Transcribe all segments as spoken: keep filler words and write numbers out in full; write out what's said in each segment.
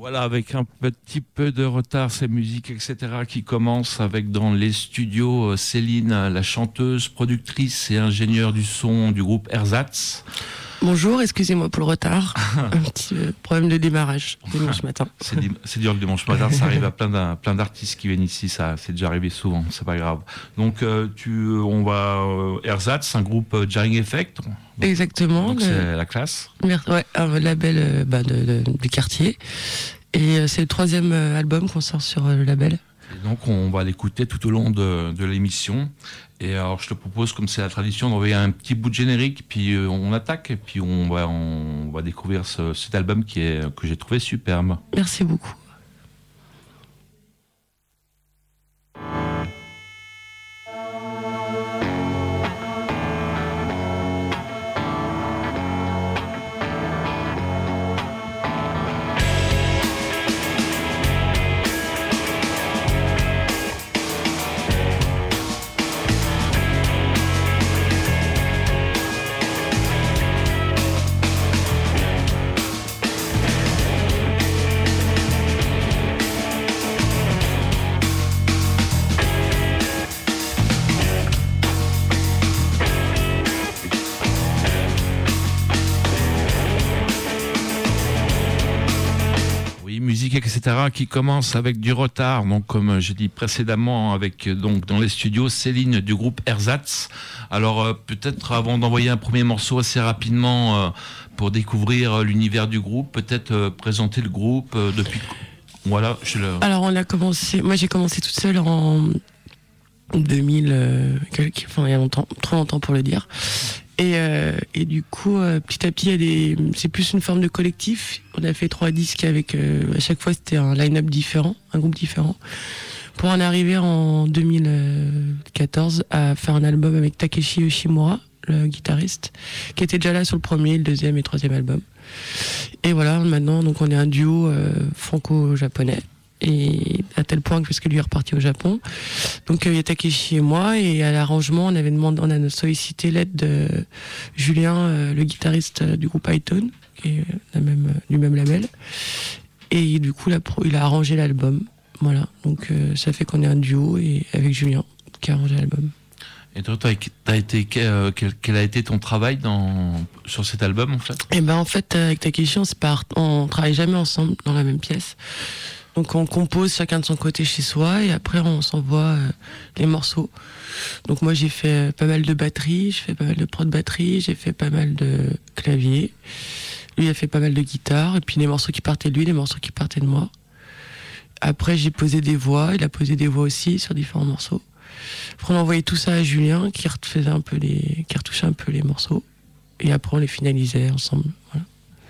Voilà, avec un petit peu de retard, ces musiques, et cetera, qui commencent avec dans les studios Céline, la chanteuse, productrice et ingénieure du son du groupe Ersatz. Bonjour, excusez-moi pour le retard. Un petit euh, problème de démarrage dimanche matin. C'est, c'est dur le dimanche matin, ça arrive à plein, d'un, plein d'artistes qui viennent ici, ça c'est déjà arrivé souvent, c'est pas grave. Donc euh, tu, on va euh, Ersatz, un groupe euh, Jarring Effect. Donc, exactement. Donc le... c'est la classe. Ouais, un label euh, bah, de, de, du quartier. Et euh, c'est le troisième euh, album qu'on sort sur euh, le label. Et donc on va l'écouter tout au long de, de l'émission. Et alors je te propose, comme c'est la tradition, d'envoyer un petit bout de générique, puis euh, on attaque, et puis on va, on va découvrir ce, cet album qui est, que j'ai trouvé superbe. Merci beaucoup. et cetera qui commence avec du retard, donc comme j'ai dit précédemment, avec donc dans les studios Céline du groupe Ersatz. Alors euh, peut-être avant d'envoyer un premier morceau assez rapidement euh, pour découvrir l'univers du groupe, peut-être euh, présenter le groupe euh, depuis. Voilà. Je le... Alors on a commencé. Moi j'ai commencé toute seule en deux mille, euh, enfin il y a longtemps, trop longtemps pour le dire. Et, euh, et du coup, euh, petit à petit, il y a des, c'est plus une forme de collectif. On a fait trois disques avec, euh, à chaque fois, c'était un line-up différent, un groupe différent, pour en arriver en deux mille quatorze à faire un album avec Takeshi Yoshimura, le guitariste, qui était déjà là sur le premier, le deuxième et le troisième album. Et voilà, maintenant, donc on est un duo euh, franco-japonais. Et à tel point que parce que lui est reparti au Japon. Donc il euh, y a Takeshi et moi, et à l'arrangement on avait demandé, on a sollicité l'aide de Julien, euh, le guitariste du groupe iTone, qui est la même, du même label. Et du coup la pro, il a arrangé l'album. Voilà, donc euh, ça fait qu'on est un duo et avec Julien qui a arrangé l'album. Et toi, t'as, t'as été, quel, quel a été ton travail dans, sur cet album en fait ? Et ben en fait avec Takeshi on, part, on travaille jamais ensemble dans la même pièce. Donc on compose chacun de son côté chez soi et après on s'envoie euh, les morceaux. Donc moi j'ai fait pas mal de batterie, j'ai fait pas mal de prod batterie, j'ai fait pas mal de clavier. Lui a fait pas mal de guitare et puis les morceaux qui partaient de lui, les morceaux qui partaient de moi. Après j'ai posé des voix, il a posé des voix aussi sur différents morceaux. Après on a envoyé tout ça à Julien qui refaisait un peu les, qui retouchait un peu les morceaux et après on les finalisait ensemble. Voilà.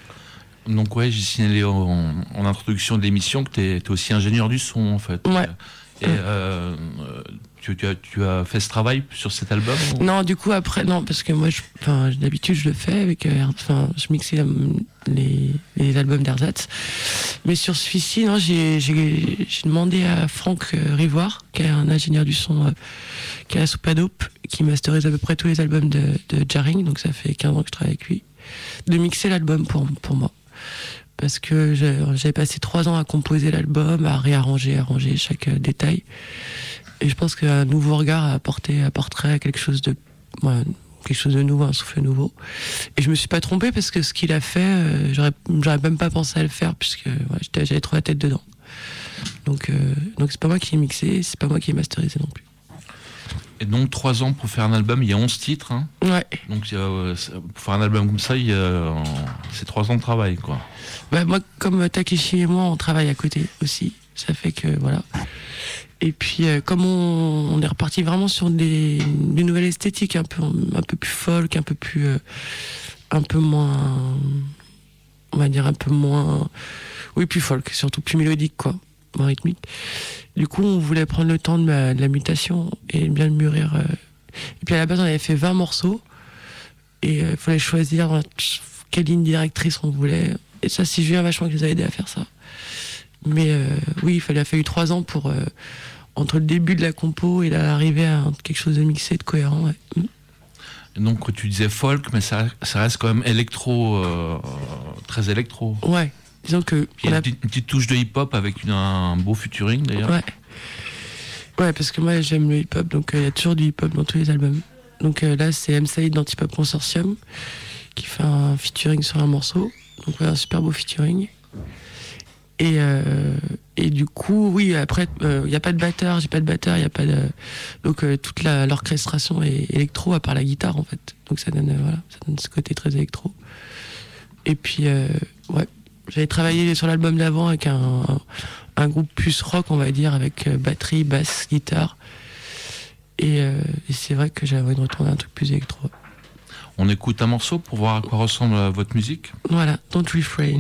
Donc ouais, j'ai signalé en, en introduction de l'émission que tu es aussi ingénieur du son en fait. Ouais. Et euh, tu, tu, as, tu as fait ce travail sur cet album ou... Non, du coup après non, parce que moi, je, enfin, d'habitude je le fais avec, enfin, je mixais les, les albums d'Ersatz. Mais sur celui-ci, non, j'ai, j'ai, j'ai demandé à Franck Rivoire, qui est un ingénieur du son, euh, qui est à Soupadope, qui masterise à peu près tous les albums de, de Jarring, donc ça fait quinze ans que je travaille avec lui, de mixer l'album pour pour moi. Parce que j'avais passé trois ans à composer l'album, à réarranger, arranger chaque détail. Et je pense qu'un nouveau regard a apporté, apporterait quelque chose de, ouais, quelque chose de nouveau, un souffle nouveau. Et je me suis pas trompée parce que ce qu'il a fait, euh, j'aurais, j'aurais même pas pensé à le faire puisque ouais, j'avais trop la tête dedans. Donc, euh, donc c'est pas moi qui ai mixé, c'est pas moi qui ai masterisé non plus. Et donc trois ans pour faire un album, il y a onze titres. Hein. Ouais. Donc euh, pour faire un album comme ça, il y a, c'est trois ans de travail, quoi. Bah, moi, comme Takeshi et moi, on travaille à côté aussi. Ça fait que voilà. Et puis euh, comme on, on est reparti vraiment sur des, des nouvelles esthétiques, un peu, un peu plus folk, un peu plus, euh, un peu moins, on va dire un peu moins, oui, plus folk, surtout plus mélodique, quoi, moins rythmique. Du coup, on voulait prendre le temps de, ma, de la mutation et bien le mûrir. Euh. Et puis à la base, on avait fait vingt morceaux et il euh, fallait choisir euh, quelle ligne directrice on voulait. Et ça, c'est Julien vachement qui nous a aidé à faire ça. Mais euh, oui, il fallait, il a fallu trois ans pour, euh, entre le début de la compo et l'arrivée à quelque chose de mixé, de cohérent. Ouais. Mm. Donc tu disais folk, mais ça, ça reste quand même électro, euh, très électro. Ouais, disons que... Il y a une, petite, une petite touche de hip-hop avec une, un beau featuring d'ailleurs. Ouais. Ouais, parce que moi j'aime le hip-hop, donc il euh, y a toujours du hip-hop dans tous les albums. Donc euh, là c'est M. Saïd d'Antipop Consortium qui fait un featuring sur un morceau. Donc ouais, un super beau featuring. Et, euh, et du coup, oui, après, il euh, n'y a pas de batteur, j'ai pas de batteur, il n'y a pas de... Donc euh, toute la, l'orchestration est électro, à part la guitare, en fait. Donc ça donne, euh, voilà, ça donne ce côté très électro. Et puis, euh, ouais, j'avais travaillé sur l'album d'avant avec un, un, un groupe plus rock, on va dire, avec euh, batterie, basse, guitare. Et, euh, et c'est vrai que j'avais envie de retourner à un truc plus électro. On écoute un morceau pour voir à quoi ressemble votre musique. Voilà, Don't Refrain.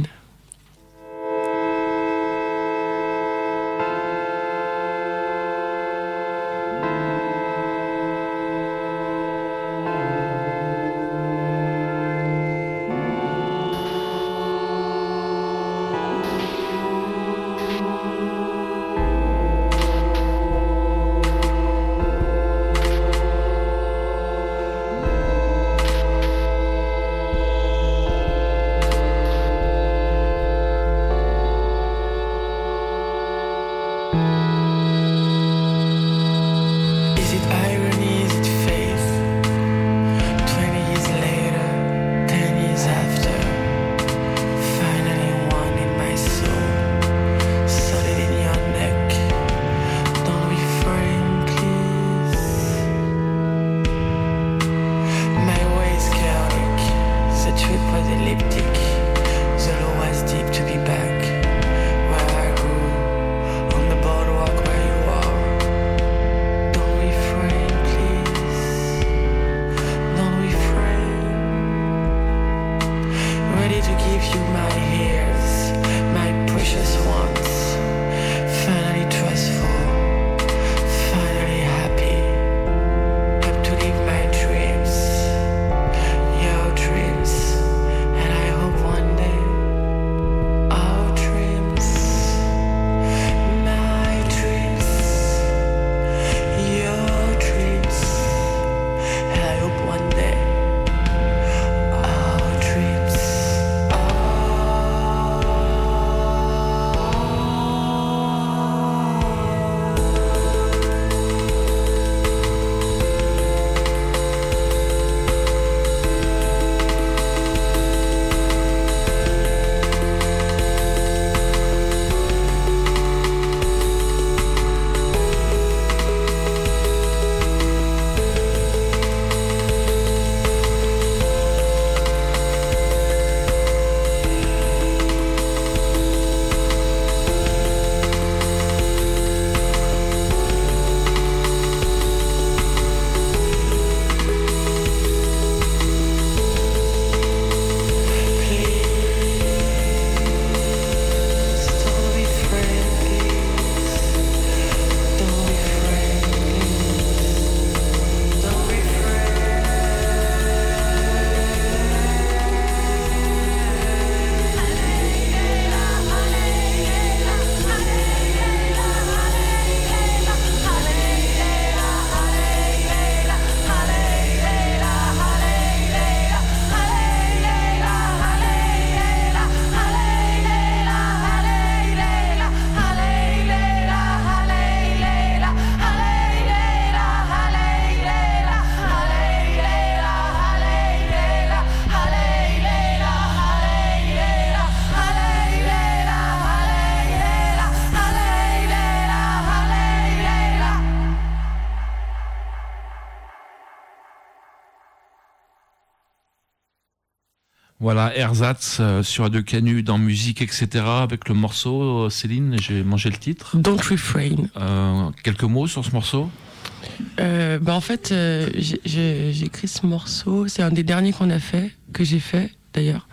Voilà, Ersatz euh, sur Radio Canu dans musique, et cetera. Avec le morceau, Céline, j'ai mangé le titre. Don't Refrain. Euh, quelques mots sur ce morceau. Euh, bah en fait, euh, j'ai, j'ai, j'ai écrit ce morceau. C'est un des derniers qu'on a fait, que j'ai fait d'ailleurs.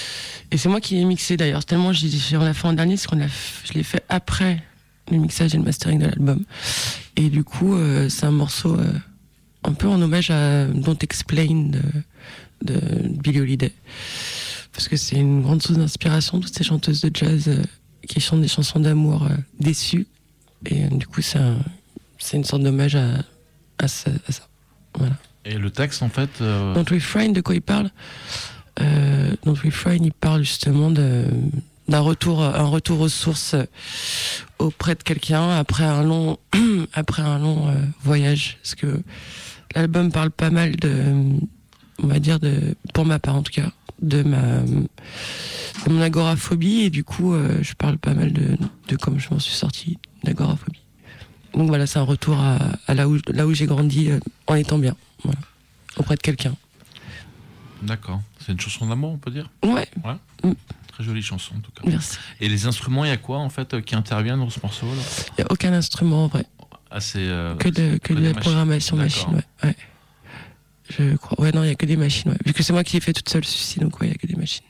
Et c'est moi qui l'ai mixé d'ailleurs. Tellement j'ai, j'ai, on l'a fait en dernier, c'est qu'on a, je l'ai fait après le mixage et le mastering de l'album. Et du coup, euh, c'est un morceau euh, un peu en hommage à Don't Explain de, de Billie Holiday. Parce que c'est une grande source d'inspiration, toutes ces chanteuses de jazz euh, qui chantent des chansons d'amour euh, déçues. Et euh, du coup, c'est, un, c'est une sorte d'hommage à, à, ça, à ça. Voilà. Et le texte, en fait... Euh... Don't Refrain, de quoi il parle euh, Don't Refrain, il parle justement de, d'un retour, un retour aux sources auprès de quelqu'un après un long, après un long euh, voyage. Parce que l'album parle pas mal de, on va dire de, pour ma part en tout cas, de ma, de mon agoraphobie et du coup, euh, je parle pas mal de, de comment je m'en suis sortie d'agoraphobie. Donc voilà, c'est un retour à, à là où, là où j'ai grandi euh, en étant bien, voilà, auprès de quelqu'un. D'accord. C'est une chanson d'amour, on peut dire ? Ouais. Ouais. Mm. Très jolie chanson, en tout cas. Merci. Et les instruments, il y a quoi, en fait, qui interviennent dans ce morceau là ? Il n'y a aucun instrument, en vrai. Ah, c'est... Euh, que de, que que de la machines. programmation machine, ouais. ouais. Je crois. Ouais, non, il n'y a que des machines, ouais. Vu que c'est moi qui l'ai fait toute seule, ceci, donc ouais, il n'y a que des machines.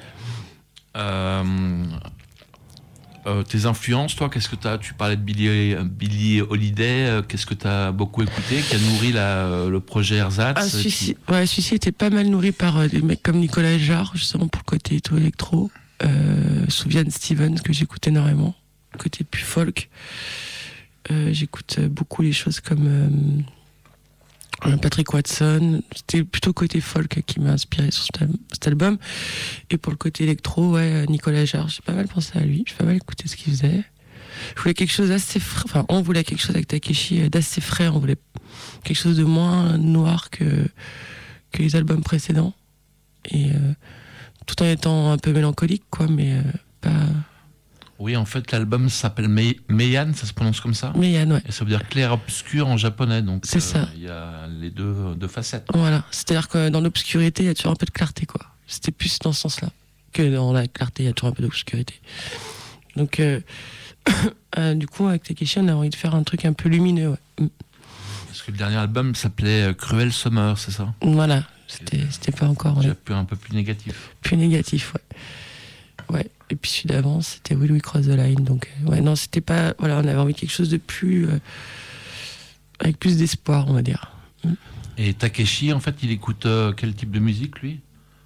Euh... Euh, tes influences, toi, qu'est-ce que t'as ? Tu parlais de Billie, Billie Holiday, euh, qu'est-ce que tu as beaucoup écouté, qui a nourri la, euh, le projet Ersatz ? Ah, celui-ci, qui... ouais, celui-ci était pas mal nourri par euh, des mecs comme Nicolas Jarre, justement pour le côté tout électro. Euh, Souviane Stevens, que j'écoute énormément, le côté plus folk. Euh, j'écoute beaucoup les choses comme euh, Patrick Watson. C'était plutôt côté folk qui m'a inspiré sur cet, al- cet album. Et pour le côté électro, ouais, Nicolas Jarre, j'ai pas mal pensé à lui, j'ai pas mal écouté ce qu'il faisait. Je voulais quelque chose d'assez frais, enfin, on voulait quelque chose avec Takeshi d'assez frais, on voulait quelque chose de moins noir que, que les albums précédents. Et euh, tout en étant un peu mélancolique, quoi, mais euh, pas... Oui, en fait, l'album s'appelle Mei- Meian, ça se prononce comme ça ? Meian, ouais. Et ça veut dire clair-obscur en japonais, donc c'est euh, ça. Il y a les deux, deux facettes. Voilà, c'est-à-dire que dans l'obscurité, il y a toujours un peu de clarté, quoi. C'était plus dans ce sens-là que dans la clarté, il y a toujours un peu d'obscurité. Donc, euh, euh, du coup, avec Takeshi, on a envie de faire un truc un peu lumineux, ouais. Parce que le dernier album s'appelait Cruel Summer, c'est ça ? Voilà, c'était, c'était pas encore... Ouais. Ouais. Un peu plus négatif. Plus négatif, ouais. Ouais. Et puis celui d'avant, c'était Will We Cross the Line. Donc, euh, ouais, non, c'était pas. Voilà, on avait envie de quelque chose de plus. Euh, avec plus d'espoir, on va dire. Mm. Et Takeshi, en fait, il écoute euh, quel type de musique, lui ?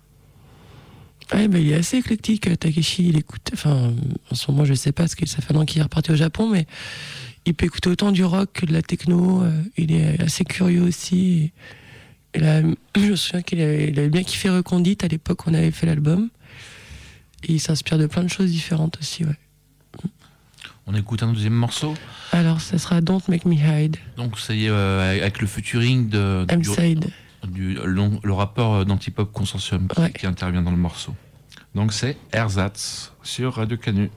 Ouais, bah, il est assez éclectique, Takeshi. Il écoute. Enfin, en ce moment, je sais pas, parce que ça fait un an qu'il est reparti au Japon, mais il peut écouter autant du rock que de la techno. Euh, il est assez curieux aussi. Et là, je me souviens qu'il avait, il avait bien kiffé Recondite à l'époque où on avait fait l'album. Et il s'inspire de plein de choses différentes aussi, ouais. On écoute un deuxième morceau. Alors, ça sera Don't Make Me Hide. Donc, ça y est, euh, avec le featuring de, de M-Side. Du, du, le, le rappeur d'Antipop Consortium qui, ouais. qui intervient dans le morceau. Donc, c'est Ersatz sur Radio Canu.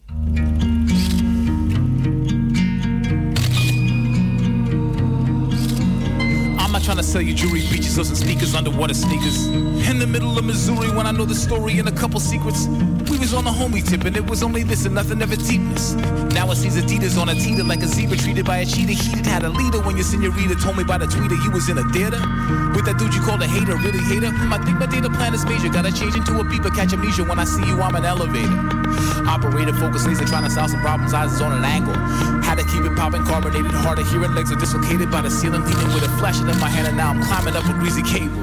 I'm not trying to sell you jewelry, beaches, or some speakers, underwater sneakers. In the middle of Missouri, when I know the story and a couple secrets. We was on a homie tip and it was only this and nothing of a deepness. Now I see Adidas on a teeter like a zebra treated by a cheetah. Heated had a leader when your senorita told me by the tweeter you was in a theater. With that dude you called a hater, really hater? Hmm, I think my data plan is major. Gotta change into a beeper, catch amnesia when I see you, I'm an elevator. Operator, focus laser, trying to solve some problems, eyes on an angle. Had to keep it popping, carbonated, hard of hearing, legs are dislocated by the ceiling, leaning with a flashlight in my hand, and now I'm climbing up a greasy cable.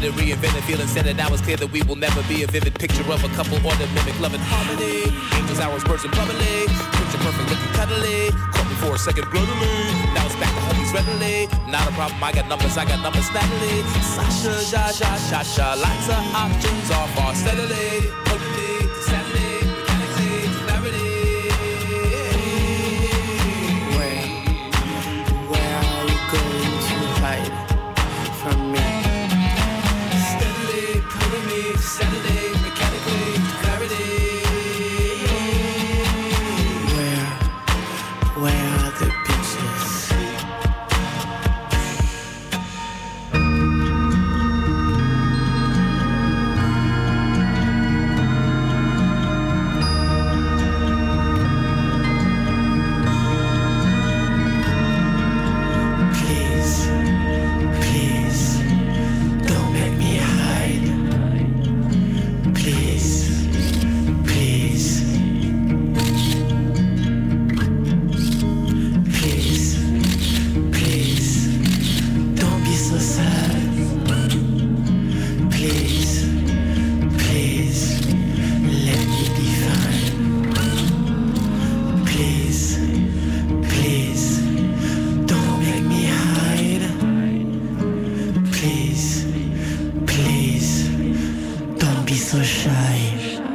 invented, reinvented, feeling centered. Now it's clear that we will never be a vivid picture of a couple or the mimic loving harmony. Angels, hours, birds, and bubbly. Picture perfect, looking cuddly. Caught me for a second, bloodily. Now it's back to homies readily. Not a problem, I got numbers, I got numbers steadily. Sasha, ja, ja, sha, sha. Lots of options are far steadily. Holy, Saturday, mechanically, clarity. Where, where are you going to hide from me? Steadily, pulling me, Saturday, mechanically, clarity. Where, where are the beaches? Please, please, don't make me hide. Please, please. Please, please, don't be so sad. Please, please, let me be fine. Please, please, don't make me hide. Please, please, don't be so shy.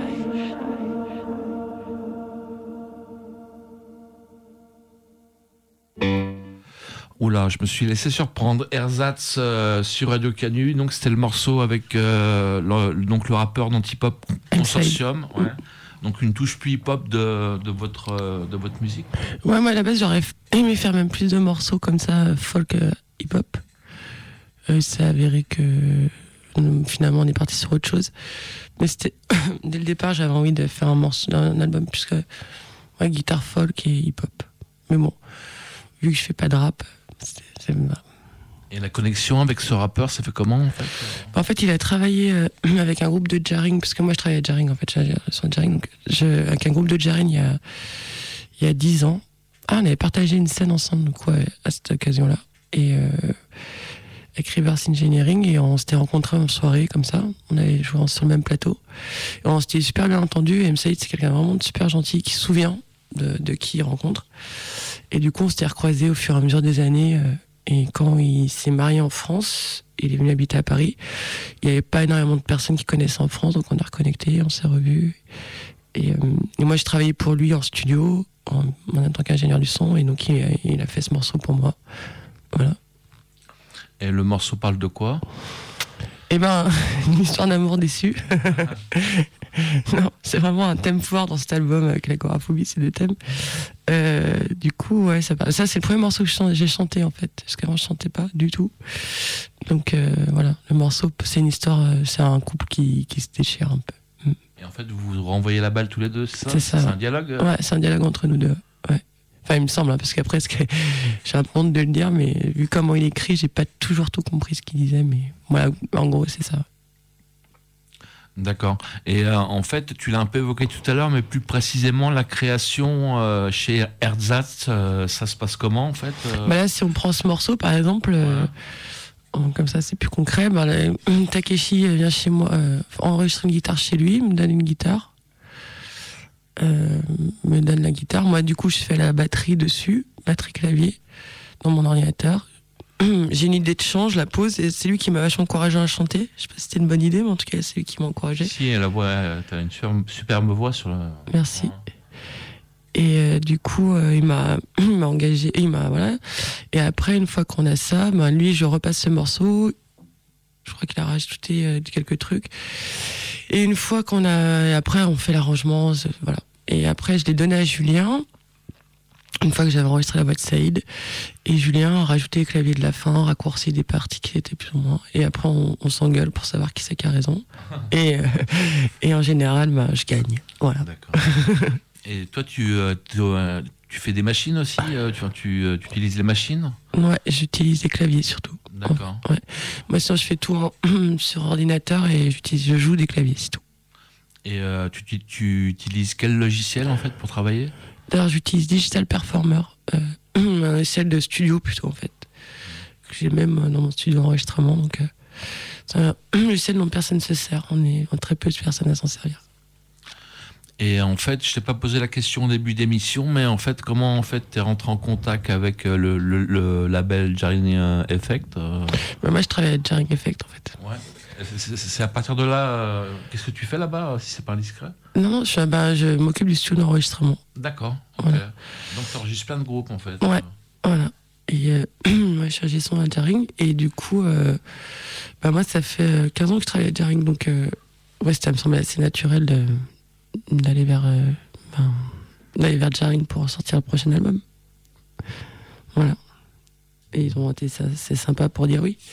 Oula, je me suis laissé surprendre. Ersatz euh, sur Radio Canu. Donc c'était le morceau avec euh, le, donc le rappeur d'Antipop Consortium. Ouais. Donc une touche plus hip-hop de, de, votre, euh, de votre musique. Ouais, moi à la base j'aurais aimé faire même plus de morceaux comme ça, folk, euh, hip-hop. Euh, c'est avéré que euh, finalement on est parti sur autre chose. Mais c'était dès le départ j'avais envie de faire un morceau, un album plus que ouais, guitare folk et hip-hop. Mais bon, vu que je fais pas de rap, c'est, c'est... Et la connexion avec ce rappeur, ça fait comment en fait? En fait, il a travaillé euh, avec un groupe de Jarring, parce que moi je travaillais à Jarring en fait, sur Jarring, donc je, avec un groupe de Jarring il y a il y a dix ans. Ah, on avait partagé une scène ensemble, donc ouais, à cette occasion-là. Et euh, avec Reverse Engineering, et on s'était rencontrés en soirée comme ça. On avait joué sur le même plateau. Et on s'était super bien entendu. Et M. Saïd, c'est quelqu'un vraiment de super gentil qui se souvient de, de qui il rencontre. Et du coup, on s'était recroisés au fur et à mesure des années. Euh, et quand il s'est marié en France, il est venu habiter à Paris. Il n'y avait pas énormément de personnes qui connaissaient en France, donc on a reconnecté, on s'est revus. Et, euh, et moi, je travaillais pour lui en studio, en, en tant qu'ingénieur du son, et donc il a, il a fait ce morceau pour moi. Voilà. Et le morceau parle de quoi? Eh ben, une histoire d'amour déçu. Non, c'est vraiment un thème fort dans cet album avec l'agoraphobie, c'est des thèmes. Euh, du coup, ouais, ça, ça c'est le premier morceau que j'ai chanté en fait, parce qu'avant je chantais pas du tout. Donc euh, voilà, le morceau, c'est une histoire, c'est un couple qui, qui se déchire un peu. Et en fait, vous vous renvoyez la balle tous les deux, c'est ça? C'est ça. C'est ouais. un dialogue? Ouais, c'est un dialogue entre nous deux. Ouais. Enfin, il me semble, hein, parce qu'après, ce que... j'ai un peu honte de le dire, mais vu comment il écrit, j'ai pas toujours tout compris ce qu'il disait, mais voilà, en gros, c'est ça. D'accord. Et euh, en fait, tu l'as un peu évoqué tout à l'heure, mais plus précisément, la création euh, chez Ersatz, euh, ça se passe comment en fait euh... Bah là, si on prend ce morceau, par exemple, euh, ouais. Comme ça, c'est plus concret. Bah, là, Takeshi vient chez moi, euh, enregistre une guitare chez lui, me donne une guitare, euh, me donne la guitare. Moi, du coup, je fais la batterie dessus, batterie clavier, dans mon ordinateur. J'ai une idée de chant, je la pose, et c'est lui qui m'a vachement encouragé à chanter. Je sais pas si c'était une bonne idée, mais en tout cas, c'est lui qui m'a encouragé. Si, la voix, t'as une superbe, superbe voix sur le. Merci. Ouais. Et euh, du coup, euh, il m'a, il m'a engagé, il m'a voilà. Et après, une fois qu'on a ça, ben lui, je repasse ce morceau. Je crois qu'il a rajouté euh, quelques trucs. Et une fois qu'on a, et après, on fait l'arrangement, voilà. Et après, je l'ai donné à Julien. Une fois que j'avais enregistré la voix de Saïd, et Julien a rajouté les claviers de la fin, raccourci des parties qui étaient plus ou moins, et après on, on s'engueule pour savoir qui c'est qui a raison, et, euh, et en général bah, je gagne, voilà. D'accord. Et toi tu, euh, tu, euh, tu fais des machines aussi, euh, tu, tu, euh, tu utilises les machines? Ouais, j'utilise les claviers surtout. D'accord. Ouais. Moi sinon je fais tout en, sur ordinateur, et j'utilise, je joue des claviers, c'est tout. Et euh, tu, tu, tu utilises quel logiciel en fait pour travailler? D'ailleurs, j'utilise Digital Performer, euh, un logiciel de studio plutôt en fait, que j'ai même dans mon studio d'enregistrement. Donc, euh, C'est un logiciel dont personne ne se sert. On est très peu de personnes à s'en servir. Et en fait, je t'ai pas posé la question au début d'émission, mais en fait, comment en fait t'es rentré en contact avec le, le, le label Jarring Effect euh... bah, Moi, je travaille avec Jarring Effect, en fait. Ouais. C'est, c'est à partir de là, euh, qu'est-ce que tu fais là-bas, si c'est pas indiscret? Non, non, je, suis, bah, je m'occupe du studio d'enregistrement. D'accord. Okay. Voilà. Donc tu enregistres plein de groupes, en fait. Ouais, voilà. Et euh, moi, je suis ingé son à Jarring, et du coup, euh, bah, moi, ça fait quinze ans que je travaille à Jarring, donc euh, ouais, ça me semblait assez naturel de d'aller vers euh, ben, d'aller vers Jarring pour sortir le prochain album. Voilà. Et ils ont été ça, c'est sympa pour dire oui.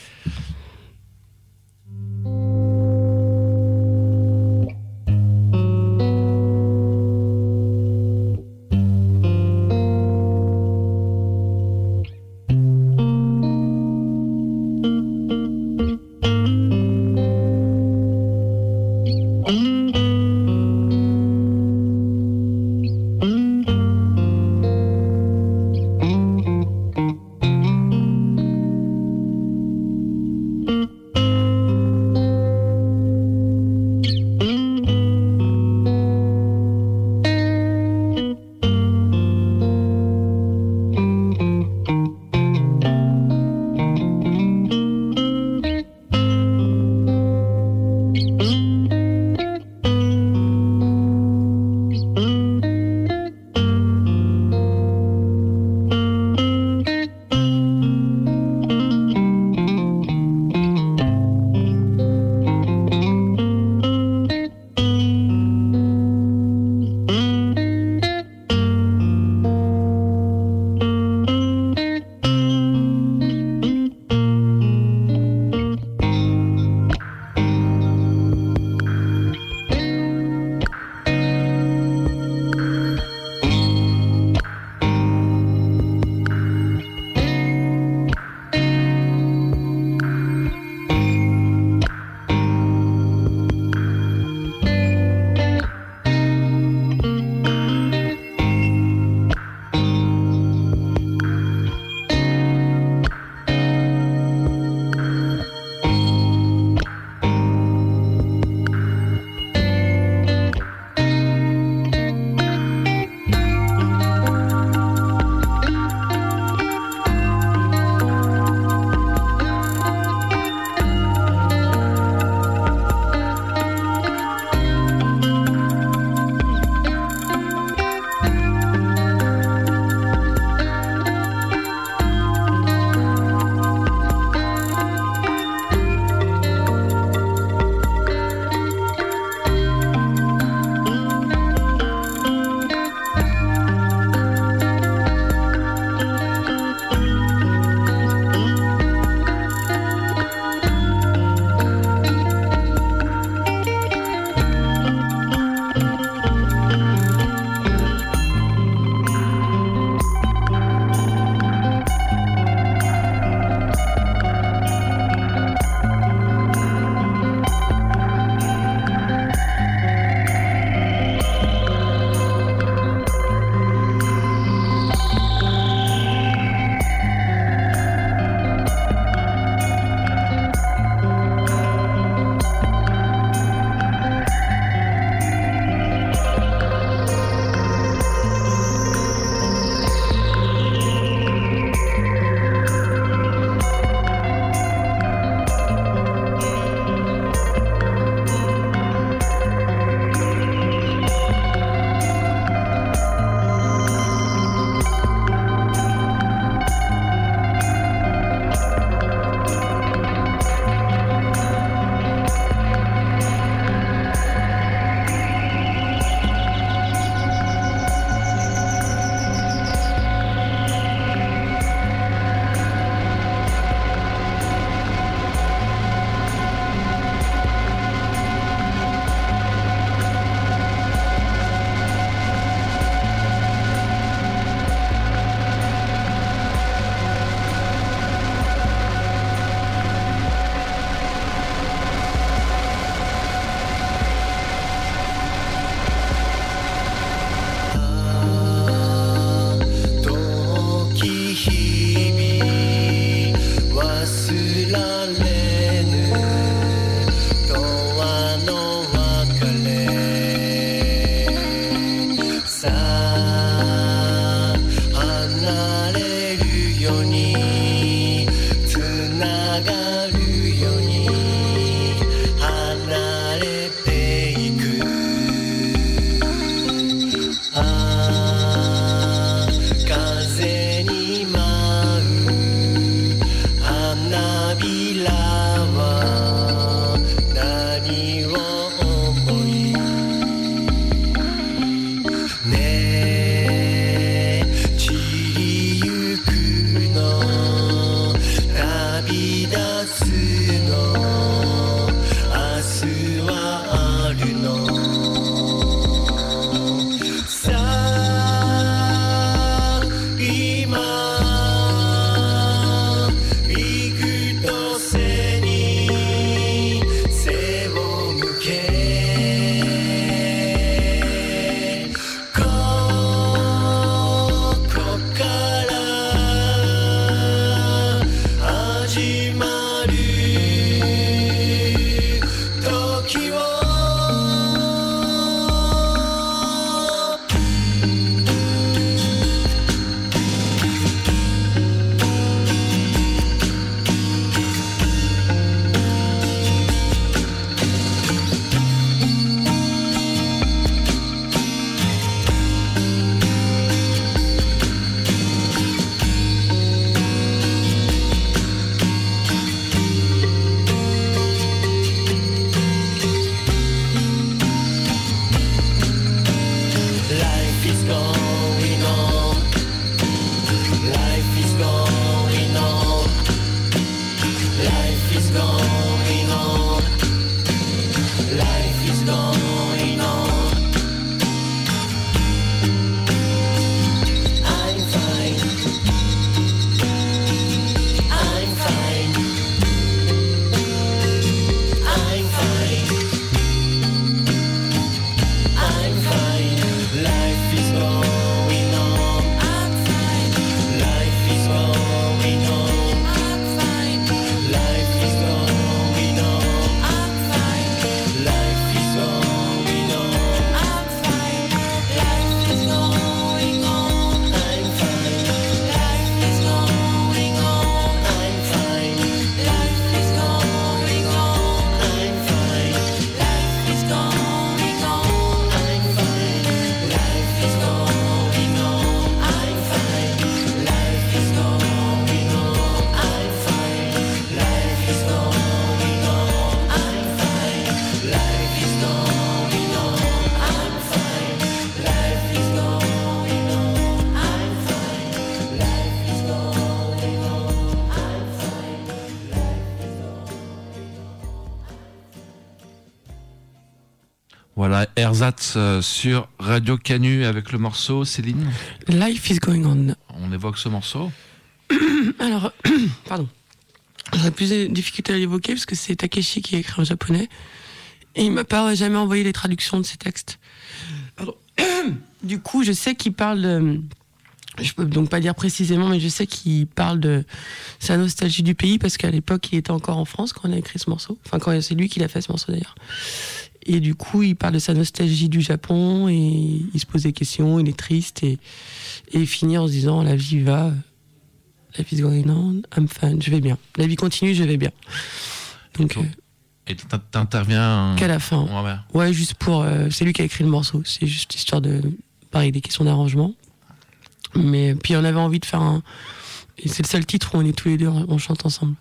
Voilà, Ersatz euh, sur Radio Canu avec le morceau, Céline. Life is going on. On évoque ce morceau. Alors, pardon. J'aurais plus de difficultés à l'évoquer parce que c'est Takeshi qui a écrit en japonais. Et il m'a pas jamais envoyé les traductions de ses textes. Pardon. Du coup, je sais qu'il parle de... Je peux donc pas dire précisément, mais je sais qu'il parle de sa nostalgie du pays parce qu'à l'époque, il était encore en France quand on a écrit ce morceeu. Enfin, quand c'est lui qui l'a fait ce morceau d'ailleurs. Et du coup, il parle de sa nostalgie du Japon et il se pose des questions, il est triste et, et il finit en se disant la vie va, life is going on, I'm fine, je vais bien. La vie continue, je vais bien. Donc, et t'interviens qu'à la fin. Ouais, ouais. ouais juste pour. Euh, c'est lui qui a écrit le morceau. C'est juste histoire de, pareil, des questions d'arrangement. Mais puis on avait envie de faire un. Et c'est le seul titre où on est tous les deux, on chante ensemble.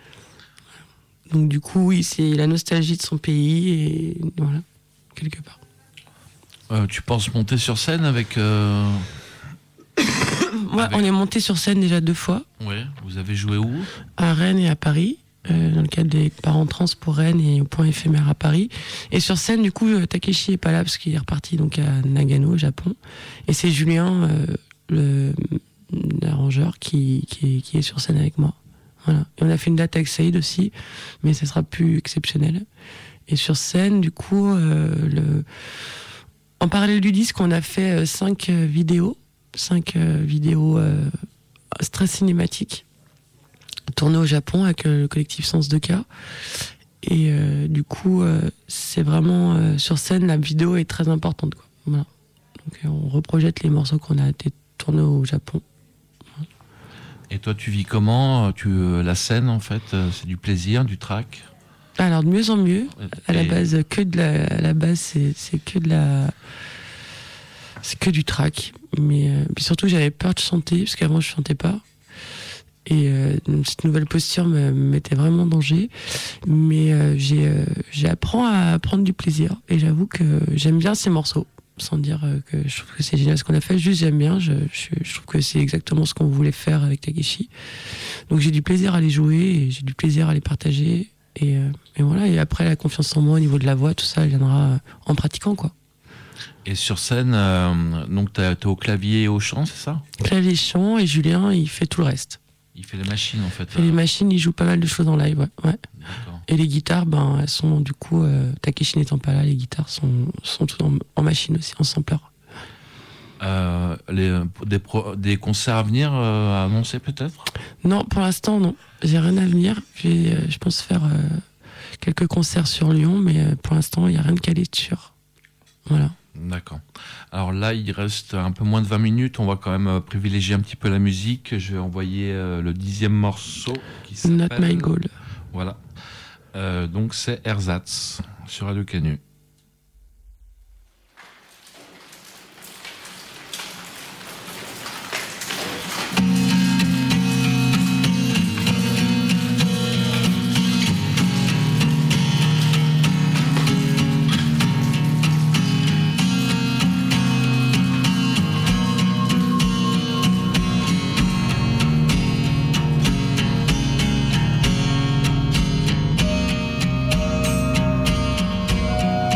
Donc du coup, oui, c'est la nostalgie de son pays et voilà, quelque part. Euh, tu penses monter sur scène avec... Euh... Ouais, avec... on est monté sur scène déjà deux fois. Ouais, vous avez joué où? À Rennes et à Paris, euh, dans le cadre des Parents Trans pour Rennes et au Point Éphémère à Paris. Et sur scène, du coup, Takeshi est pas là parce qu'il est reparti donc à Nagano, au Japon. Et c'est Julien, euh, le l'arrangeur, qui, qui, est, qui est sur scène avec moi. Voilà. Et on a fait une date avec Saïd aussi, mais ça sera plus exceptionnel. Et sur scène, du coup, euh, le... en parallèle du disque, on a fait euh, cinq euh, vidéos, cinq euh, vidéos euh, très cinématiques, tournées au Japon avec euh, le collectif Sens deux K. Et euh, du coup, euh, c'est vraiment euh, sur scène, la vidéo est très importante, quoi. Voilà. Donc, euh, on reprojette les morceaux qu'on a été tournés au Japon. Et toi, tu vis comment? Tu, la scène, en fait, c'est du plaisir, du trac? Alors, de mieux en mieux. À la Et... base, que de la, à la base, c'est, c'est que de la, c'est que du trac. Mais euh, puis surtout, j'avais peur de chanter parce qu'avant, je chantais pas. Et euh, cette nouvelle posture me, me mettait vraiment en danger. Mais euh, j'ai, euh, j'ai apprends à prendre du plaisir. Et j'avoue que j'aime bien ces morceaux. Sans dire que je trouve que c'est génial ce qu'on a fait, juste j'aime bien, je, je, je trouve que c'est exactement ce qu'on voulait faire avec Takeshi. Donc j'ai du plaisir à les jouer, et j'ai du plaisir à les partager, et, euh, et voilà, et après la confiance en moi au niveau de la voix, tout ça, elle viendra en pratiquant, quoi. Et sur scène, euh, donc t'es, t'es au clavier et au chant, c'est ça? Clavier, chant, et Julien, il fait tout le reste. Il fait les machines en fait. Il fait les machines, il joue pas mal de choses en live, ouais. ouais. D'accord. Et les guitares, ben, elles sont du coup, euh, Takeshi n'étant pas là, les guitares sont, sont toutes en, en machine aussi, en sampler. Euh, les, des, pro, des concerts à venir euh, à annoncer peut-être? Non, pour l'instant, non. J'ai rien à venir. J'ai, euh, je pense faire euh, quelques concerts sur Lyon, mais euh, pour l'instant, il n'y a rien de calé sûr. Voilà. D'accord. Alors là, il reste un peu moins de vingt minutes. On va quand même privilégier un petit peu la musique. Je vais envoyer euh, le dixième morceau qui s'appelle... Not My Goal. Voilà. Euh, donc c'est Ersatz sur Radio Canu. Thank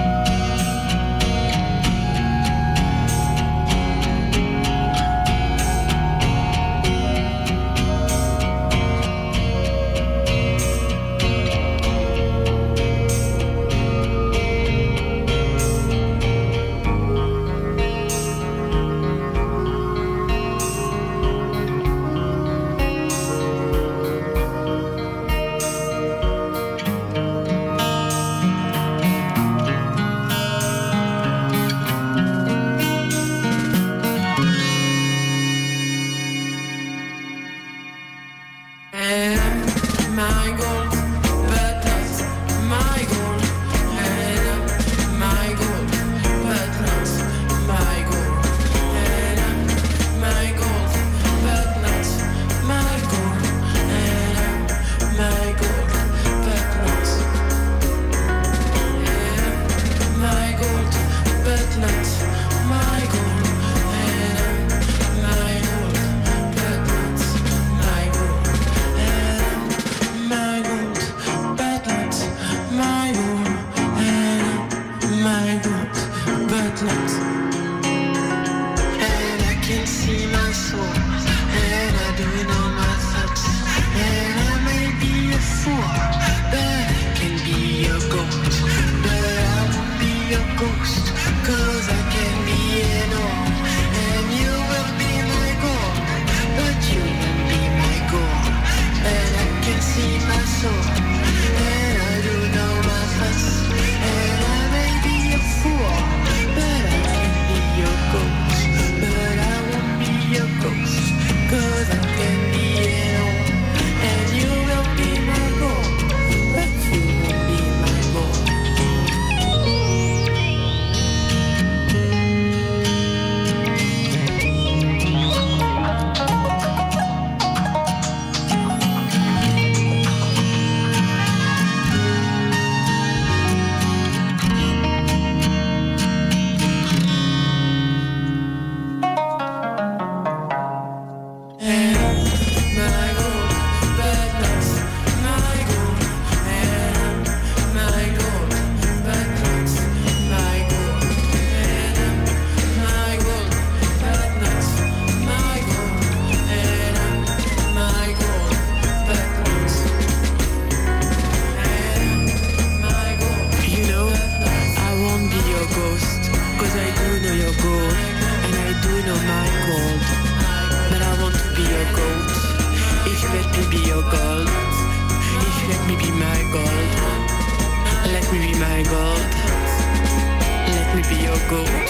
my gold, but I want to be your gold. If you let me be your gold, if you let me be my gold, let me be my gold, let me be your gold.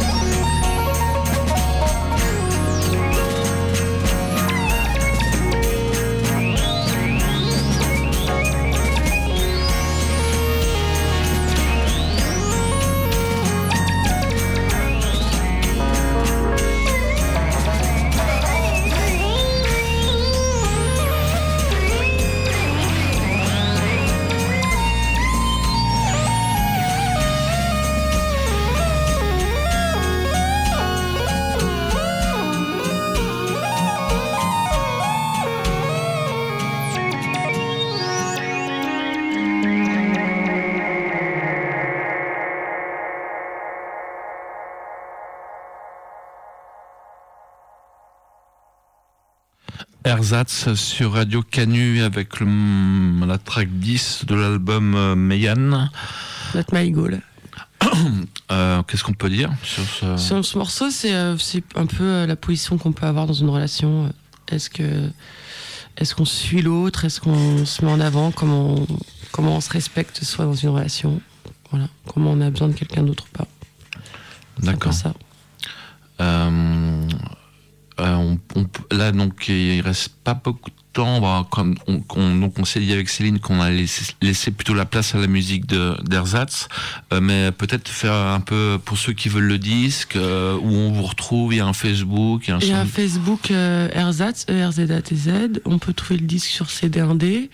Ersatz sur Radio Canu avec le, la track dix de l'album euh, Meyane. Not my goal. euh, Qu'est-ce qu'on peut dire sur ce... Sur ce morceau, c'est, euh, c'est un peu euh, la position qu'on peut avoir dans une relation. Est-ce que, est-ce qu'on suit l'autre? Est-ce qu'on se met en avant? Comment on, comment on se respecte soi dans une relation? Voilà. Comment on a besoin de quelqu'un d'autre ou pas? D'accord. C'est un peu ça. Euh... Euh, on, on, là, donc, il reste pas beaucoup de temps. On va, comme on, on, donc, on s'est dit avec Céline qu'on allait laisser, laisser plutôt la place à la musique de, d'Ersatz, euh, mais peut-être faire un peu pour ceux qui veulent le disque, euh, où on vous retrouve. Il y a un Facebook, il y a un, il y a un son... Facebook euh, Ersatz, E R Z A T Z. On peut trouver le disque sur C D un D.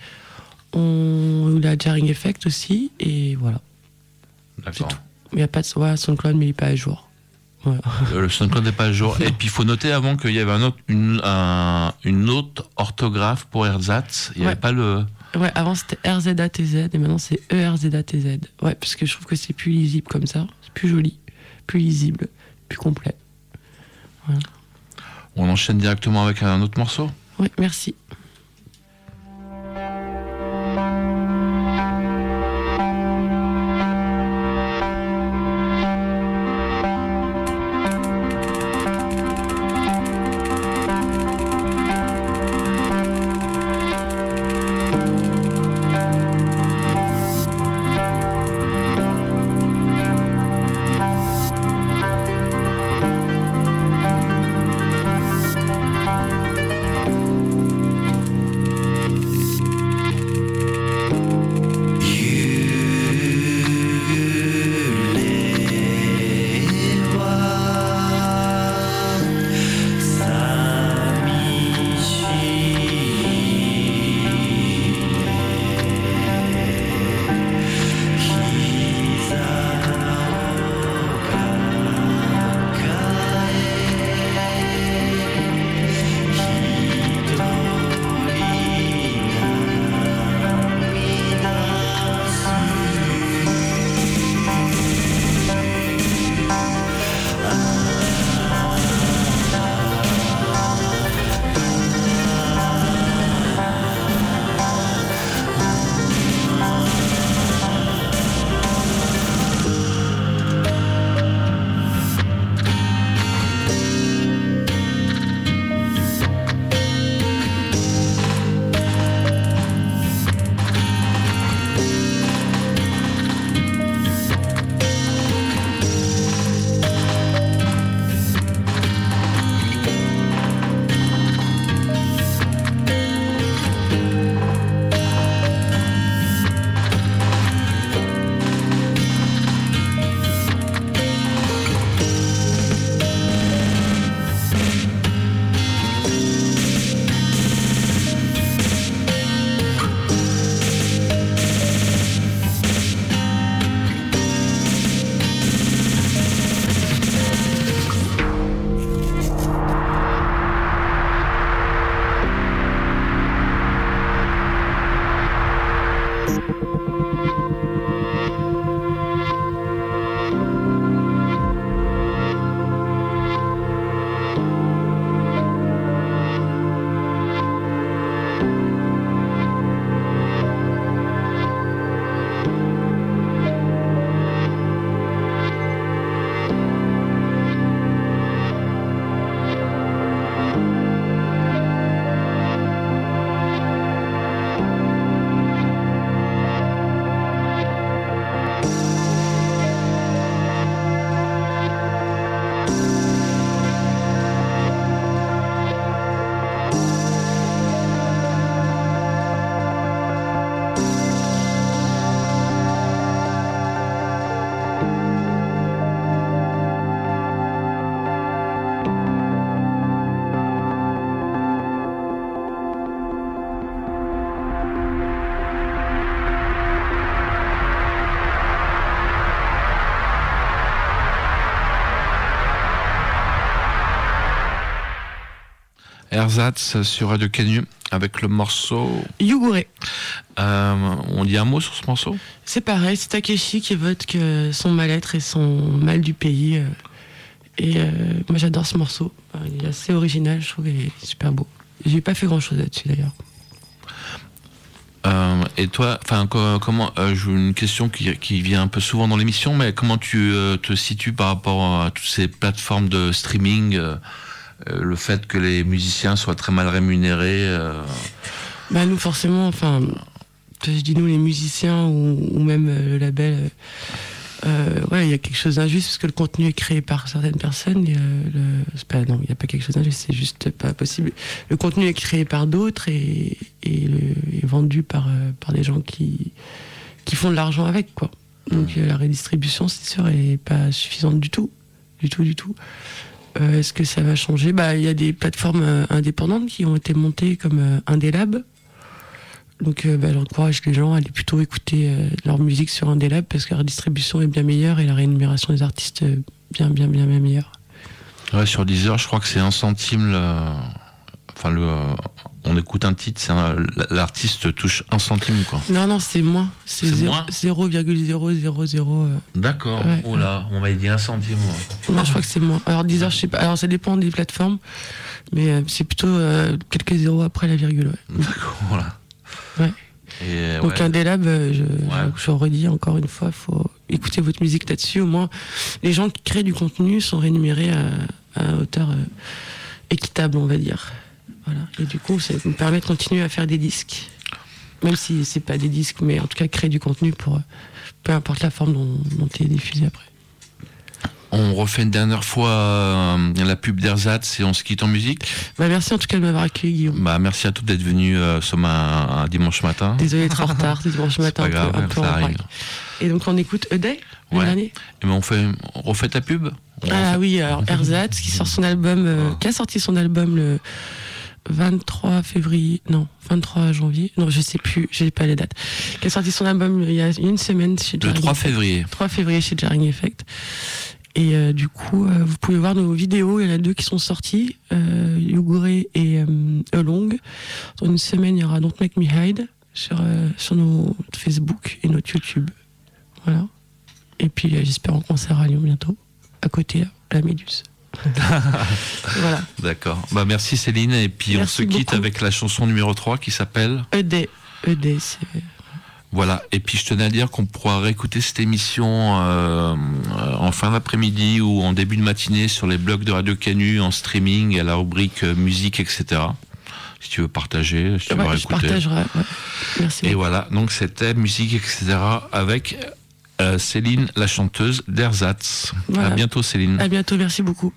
On, il a Jarring Effect aussi, et voilà. D'accord. Il n'y a pas de ouais, SoundCloud, mais il n'est pas à jour. Ouais. Le SoundCloud n'est pas à jour. Et puis il faut noter avant qu'il y avait un autre, une, un, une autre orthographe pour Ersatz. Il n'y avait ouais. pas le. Ouais, avant c'était R Z A T Z et maintenant c'est E R Z A T Z. Ouais, parce que je trouve que c'est plus lisible comme ça. C'est plus joli, plus lisible, plus complet. Voilà. On enchaîne directement avec un autre morceau. Oui, merci. Ersatz sur Radio Canu avec le morceau Yugure. Euh, on dit un mot sur ce morceau ? C'est pareil, c'est Takeshi qui évoque euh, son mal-être et son mal du pays. Euh, et euh, moi j'adore ce morceau. Euh, il est assez original, je trouve, et super beau. J'ai pas fait grand-chose là-dessus d'ailleurs. Euh, et toi, enfin, co- comment euh, j'ai une question qui, qui vient un peu souvent dans l'émission, mais comment tu euh, te situes par rapport à toutes ces plateformes de streaming, euh, euh, le fait que les musiciens soient très mal rémunérés euh... Bah nous forcément, enfin, je dis nous les musiciens ou, ou même euh, le label, euh, euh, ouais, il y a quelque chose d'injuste parce que le contenu est créé par certaines personnes. Et, euh, le, c'est pas, non, il n'y a pas quelque chose d'injuste, c'est juste pas possible. Le contenu est créé par d'autres et, et le, est vendu par, euh, par des gens qui, qui font de l'argent avec, quoi. Donc euh, la redistribution, c'est sûr, elle n'est pas suffisante du tout, du tout, du tout. Euh, est-ce que ça va changer ? Bah, il y a des plateformes euh, indépendantes qui ont été montées comme euh, Indélab. Donc euh, bah, j'encourage les gens à aller plutôt écouter euh, leur musique sur Indélab parce que la redistribution est bien meilleure et la rémunération des artistes euh, bien, bien, bien, bien meilleure. Ouais, sur Deezer, je crois que c'est un centime. Le... Enfin, le... on écoute un titre, c'est un... l'artiste touche un centime, quoi. Non, non, c'est moins. C'est, C'est zéro, moins zéro virgule zéro zéro zéro. Euh... D'accord. Ouais. Oh là, on m'a dit un centime. Ouais. Non, je crois que c'est moins. Alors Deezer, je sais pas. Alors ça dépend des plateformes, mais euh, c'est plutôt euh, quelques zéros après la virgule. Ouais. D'accord, voilà. Ouais. Et, Donc ouais. Indélab, euh, je, Ouais. je, je redis encore une fois, faut écouter votre musique là-dessus. Au moins, les gens qui créent du contenu sont rémunérés à, à hauteur euh, équitable, on va dire. Voilà. Et du coup, ça nous permet de continuer à faire des disques, même si c'est pas des disques, mais en tout cas créer du contenu pour euh, peu importe la forme dont, dont il est diffusé après. On refait une dernière fois euh, la pub d'Ersatz et on se quitte en musique. Bah, merci en tout cas de m'avoir accueilli, Guillaume. Bah, merci à tous d'être venus euh, sommes un, un dimanche matin. Désolé d'être en retard, c'est dimanche C'est matin, pas un peu, grave, un peu ça en arrive. vrac. Et donc on écoute A Day, le Ouais. dernier. Et ben on fait, on refait ta pub. On Ah refait- oui, alors Ersatz qui sort son album, euh, Oh. qui a sorti son album le vingt-trois février, non, vingt-trois janvier, non, je sais plus, j'ai pas les dates. Qui a sorti son album il y a une semaine chez Le Jarring trois Effect. février. trois février chez Jarring Effect. Et euh, du coup, euh, vous pouvez voir nos vidéos, il y en a deux qui sont sorties, euh, Yugure et euh, Along. Dans une semaine, il y aura Don't Make Me Hide sur, euh, sur notre Facebook et notre YouTube. Voilà. Et puis, euh, j'espère en concert à Lyon bientôt, à côté, là, à la Méduse. Voilà. D'accord. Bah merci Céline. Et puis Merci on se quitte beaucoup. avec la chanson numéro trois qui s'appelle. E D. E D, c'est... Voilà. Et puis je tenais à dire qu'on pourra réécouter cette émission euh, euh, en fin d'après-midi ou en début de matinée sur les blogs de Radio Canu en streaming à la rubrique euh, musique, et cetera. Si tu veux partager, si tu veux Ouais, je réécouter. partagerai. Ouais. Merci. Et beaucoup. voilà. Donc c'était musique, et cetera avec euh, Céline, la chanteuse d'Ersatz. Voilà. À bientôt Céline. À bientôt, merci beaucoup.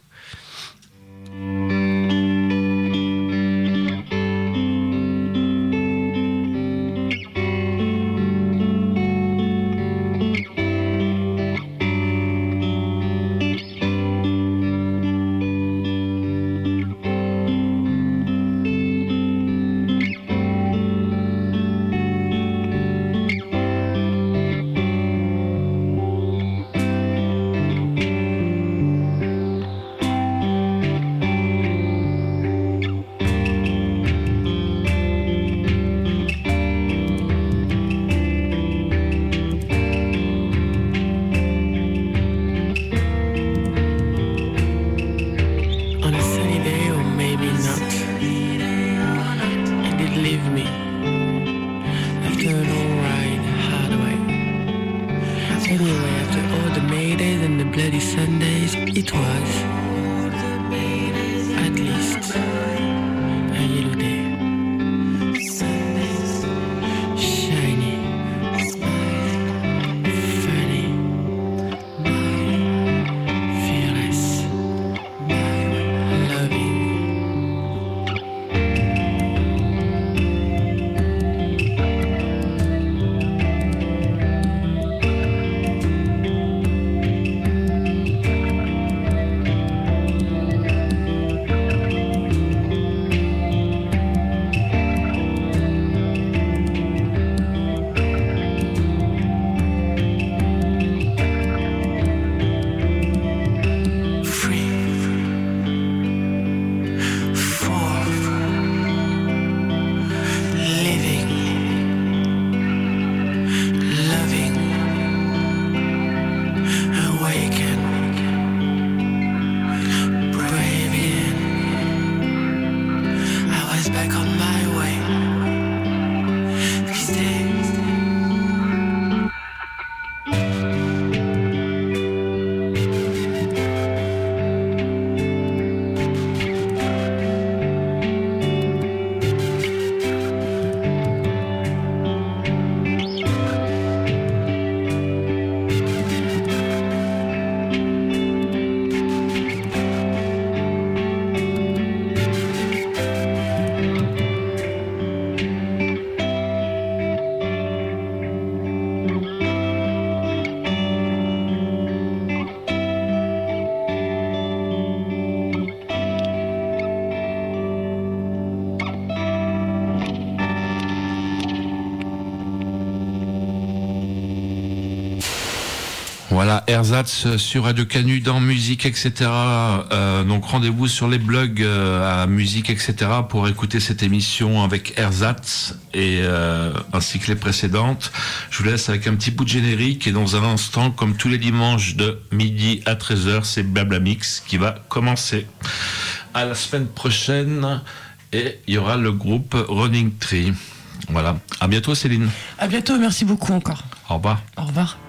Voilà, Ersatz sur Radio Canu dans musique, et cetera. Euh, donc rendez-vous sur les blogs euh, à musique, et cetera pour écouter cette émission avec Ersatz et euh, ainsi que les précédentes. Je vous laisse avec un petit bout de générique et dans un instant, comme tous les dimanches de midi à treize heures, c'est Blabla Mix qui va commencer. À la semaine prochaine et il y aura le groupe Running Tree. Voilà. À bientôt Céline. À bientôt, merci beaucoup encore. Au revoir. Au revoir.